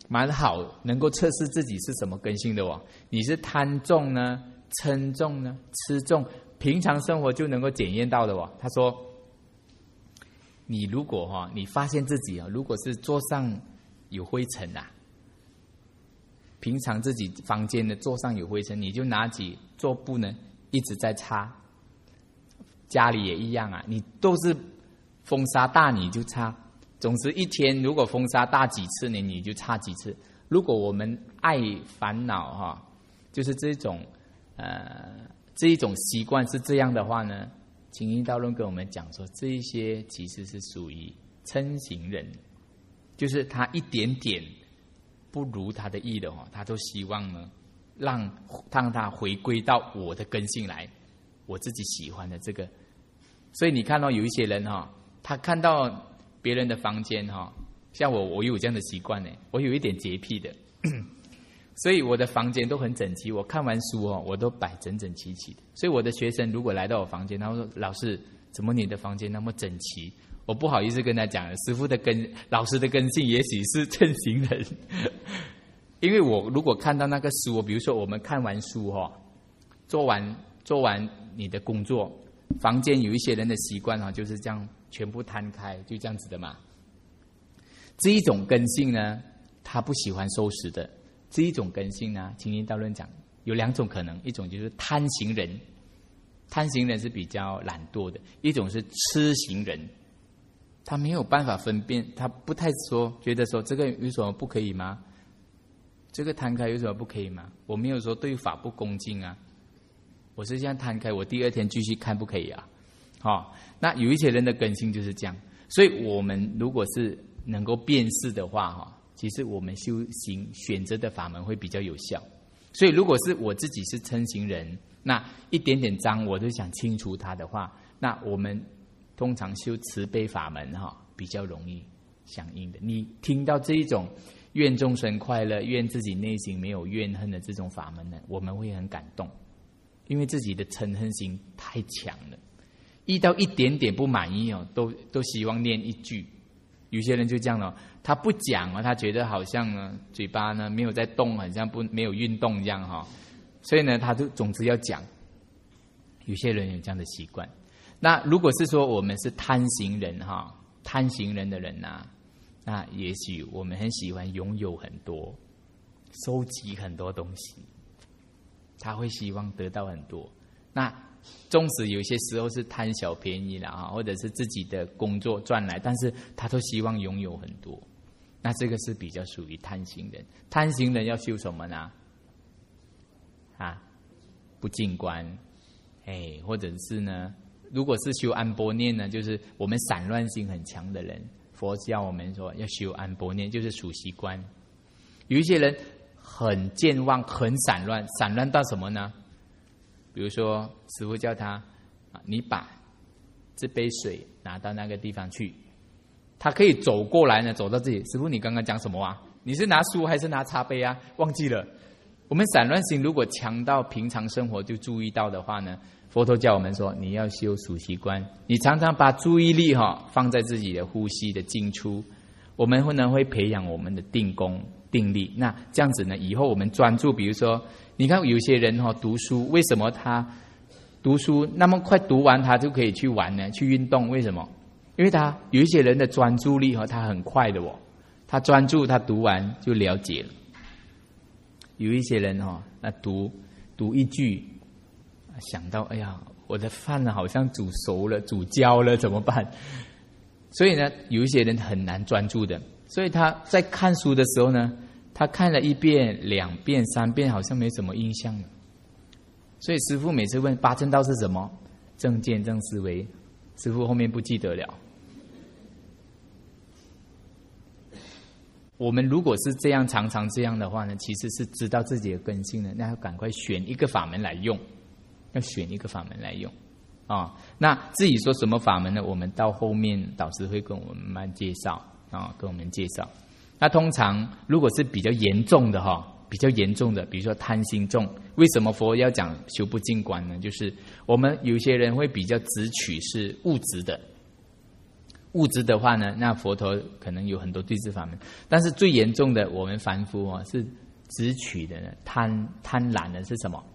蛮好，能够测试自己是什么根性的哦。你是贪重呢、嗔重呢、痴重，平常生活就能够检验到的哦。他说，你如果哈、哦，你发现自己啊，如果是桌上有灰尘啊，平常自己房间的桌上有灰尘，你就拿起桌布呢，一直在擦。家里也一样啊，你都是风沙大你就擦。总之一天如果风沙大几次呢，你就擦几次。如果我们爱烦恼哈，就是这种呃这一种习惯是这样的话呢，请依道论跟我们讲说，这一些其实是属于嗔行人，就是他一点点不如他的意的哈，他都希望呢让让他回归到我的根性来，我自己喜欢的这个。所以你看到有一些人哈，他看到别人的房间哈，像我，我有这样的习惯呢，我有一点洁癖的，所以我的房间都很整齐。我看完书哦，我都摆整整齐齐的。所以我的学生如果来到我房间，他说：“老师，怎么你的房间那么整齐？”我不好意思跟他讲了，师父的根，老师的根性也许是嗔行人，因为我如果看到那个书，比如说我们看完书哈，做完做完你的工作，房间有一些人的习惯哈，就是这样。全部摊开，就这样子的嘛。这一种根性呢，他不喜欢收拾的。这一种根性呢，请依道论讲有两种可能，一种就是贪行人，贪行人是比较懒惰的；一种是痴行人，他没有办法分辨，他不太说觉得说这个有什么不可以吗？这个摊开有什么不可以吗？我没有说对法不恭敬啊，我是这样摊开，我第二天继续看不可以啊？哦，那有一些人的根性就是这样，所以我们如果是能够辨识的话，哈，其实我们修行选择的法门会比较有效。所以如果是我自己是嗔行人，那一点点脏我都想清除它的话，那我们通常修慈悲法门哈，比较容易响应的。你听到这一种愿众生快乐、愿自己内心没有怨恨的这种法门呢，我们会很感动，因为自己的嗔恨心太强了。遇到一点点不满意哦，都都希望念一句。有些人就这样了，他不讲哦，他觉得好像呢嘴巴呢没有在动，好像不没有运动这样哈，所以呢他就总之要讲。有些人有这样的习惯。那如果是说我们是贪行人哈，贪行人的人呐、啊，那也许我们很喜欢拥有很多，收集很多东西，他会希望得到很多。那纵使有些时候是贪小便宜啦，或者是自己的工作赚来，但是他都希望拥有很多。那这个是比较属于贪行人。贪行人要修什么呢？啊，不净观，哎，或者是呢，如果是修安般念呢，就是我们散乱心很强的人，佛教我们说要修安般念，就是数息观。有一些人很健忘，很散乱，散乱到什么呢？比如说，师父叫他，你把这杯水拿到那个地方去，他可以走过来呢，走到这里。师父，你刚刚讲什么啊？你是拿书还是拿茶杯啊？忘记了。我们散乱心如果强到平常生活就注意到的话呢，佛陀教我们说，你要修数息观，你常常把注意力哈放在自己的呼吸的进出，我们可能会培养我们的定功定力。那这样子呢，以后我们专注，比如说。你看有些人哈读书，为什么他读书那么快读完，他就可以去玩呢？去运动？为什么？因为他有一些人的专注力哈，他很快的哦，他专注，他读完就了解了。有一些人哈，那读读一句，想到哎呀，我的饭好像煮熟了，煮焦了，怎么办？所以呢，有一些人很难专注的，所以他在看书的时候呢。他看了一遍、两遍、三遍，好像没什么印象了。所以师父每次问八正道是什么，正见正思维，师父后面不记得了。我们如果是这样，常常这样的话呢，其实是知道自己的根性的，那要赶快选一个法门来用，要选一个法门来用啊、哦。那至于说什么法门呢？我们到后面导师会跟我们慢慢介绍啊、哦，跟我们介绍。那通常如果是比较严重的哈，比较严重的，比如说贪心重，为什么佛要讲修不净观呢？就是我们有些人会比较执取是物质的， 物质的话呢，那佛陀可能有很多对治法门，但是最严重的，我们凡夫哦是执取的呢，贪贪婪的是什么？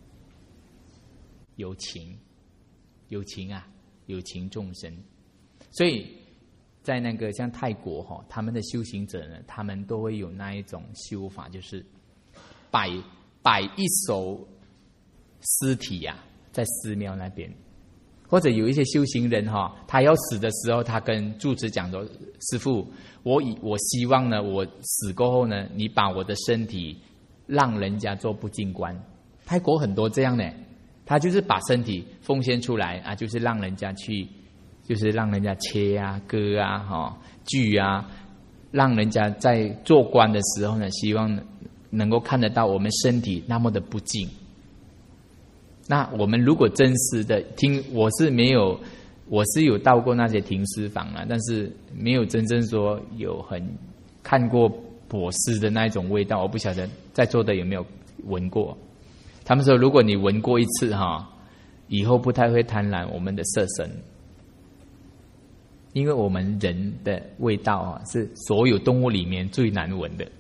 有情，有情啊，有情众生。所以在那个像泰国哈、哦，他们的修行者呢，他们都会有那一种修法，就是摆摆一手尸体呀、啊，在寺庙那边。或者有一些修行人哈，他要死的时候，他跟住持讲说：“师父，我以我希望呢，我死过后呢，你把我的身体让人家做不净观。”泰国很多这样的，他就是把身体奉献出来啊，就是让人家去，就是让人家切啊、割啊、哈、锯啊，让人家在做官的时候呢，希望能够看得到我们身体那么的不净。那我们如果真实的听，我是没有，我是有到过那些停尸房啊，但是没有真正说有很看过裹尸的那一种味道，我不晓得在座的有没有闻过。他们说，如果你闻过一次哈，以后不太会贪婪我们的色身，因为我们人的味道啊是所有动物里面最难闻的。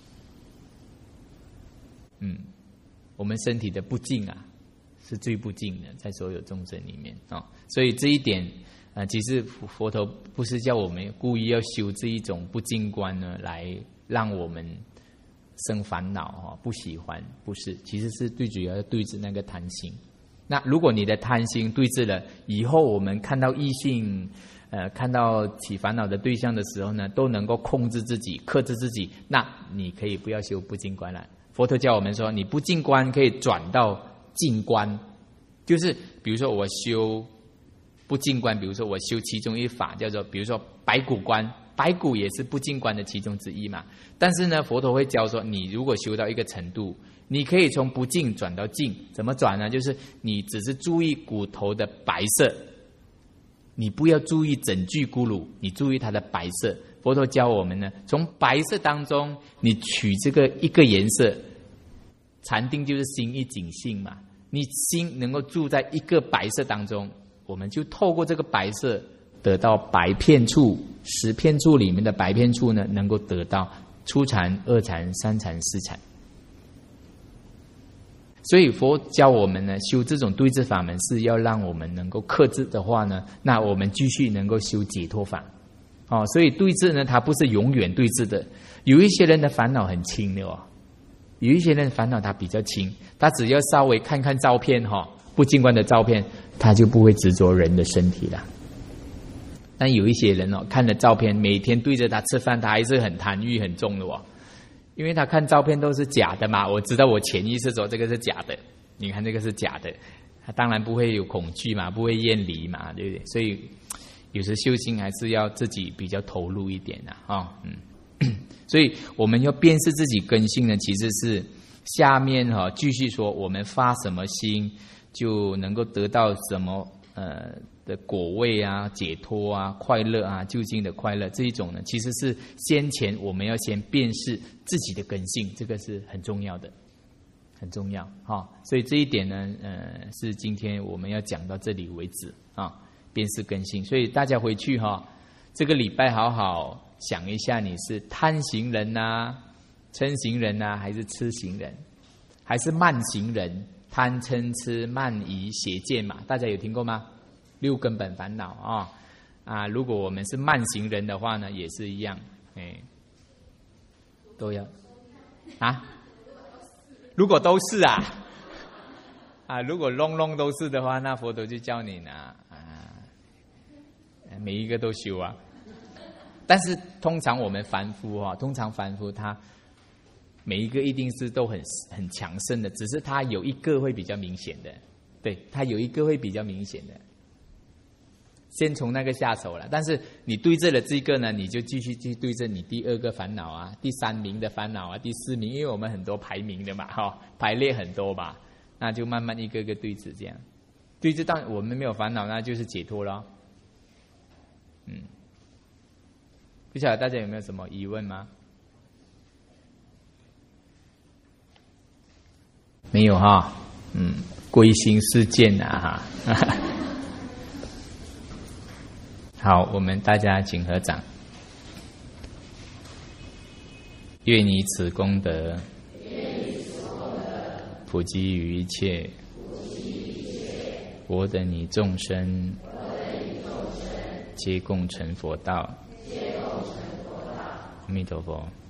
嗯，我们身体的不净啊。是最不净的，在所有众生里面啊、哦，所以这一点啊、呃，其实佛陀不是叫我们故意要修这一种不净观呢，来让我们生烦恼哈、哦，不喜欢，不是，其实是最主要要对治那个贪心。那如果你的贪心对治了，以后我们看到异性，呃，看到起烦恼的对象的时候呢，都能够控制自己，克制自己，那你可以不要修不净观了。佛陀教我们说，你不净观可以转到净观，就是比如说我修不净观，比如说我修其中一法叫做，比如说白骨观，白骨也是不净观的其中之一嘛。但是呢，佛陀会教说，你如果修到一个程度，你可以从不净转到净。怎么转呢？就是你只是注意骨头的白色，你不要注意整具骨乳，你注意它的白色。佛陀教我们呢，从白色当中，你取这个一个颜色。禅定就是心一境性嘛，你心能够住在一个白色当中，我们就透过这个白色得到白片处，十片处里面的白片处呢，能够得到初禅、二禅、三禅、四禅。所以佛教我们呢，修这种对治法门是要让我们能够克制的话呢，那我们继续能够修解脱法。哦，所以对治呢，它不是永远对治的，有一些人的烦恼很轻的哦。有一些人烦恼他比较轻，他只要稍微看看照片哈，不净观的照片，他就不会执着人的身体了。但有一些人哦，看了照片，每天对着他吃饭，他还是很贪欲很重的哦，因为他看照片都是假的嘛。我知道我潜意识说这个是假的，你看这个是假的，他当然不会有恐惧嘛，不会厌离嘛，对不对？所以有时修行还是要自己比较投入一点啊，哦，嗯。所以我们要辨识自己根性呢，其实是下面哈、哦、继续说，我们发什么心就能够得到什么呃的果位啊、解脱啊、快乐啊、究竟的快乐，这一种呢，其实是先前我们要先辨识自己的根性，这个是很重要的，很重要哈、哦。所以这一点呢，呃，是今天我们要讲到这里为止啊、哦，辨识根性。所以大家回去哈、哦，这个礼拜好好想一下，你是贪行人呐、啊、嗔行人呐、啊，还是痴行人，还是慢行人？贪嗔痴慢疑邪见嘛，大家有听过吗？六根本烦恼啊、哦、啊！如果我们是慢行人的话呢，也是一样，哎，都要啊。如果都是啊啊，如果隆隆都是的话，那佛陀就教你呢啊，每一个都修啊。但是通常我们凡夫啊，通常凡夫他每一个一定是都很很强盛的，只是他有一个会比较明显的，对，他有一个会比较明显的，先从那个下手了。但是你对治了这个呢，你就继续去对治你第二个烦恼啊，第三名的烦恼啊，第四名，因为我们很多排名的嘛，哈、哦，排列很多嘛，那就慢慢一个个对治这样，对治到我们没有烦恼，那就是解脱了。嗯。不晓得大家有没有什么疑问吗？没有哈，嗯，归心似箭啊哈。 好，我们大家请合掌。愿以此功德，普及于一切我等你众生，皆共成佛道。阿弥陀佛。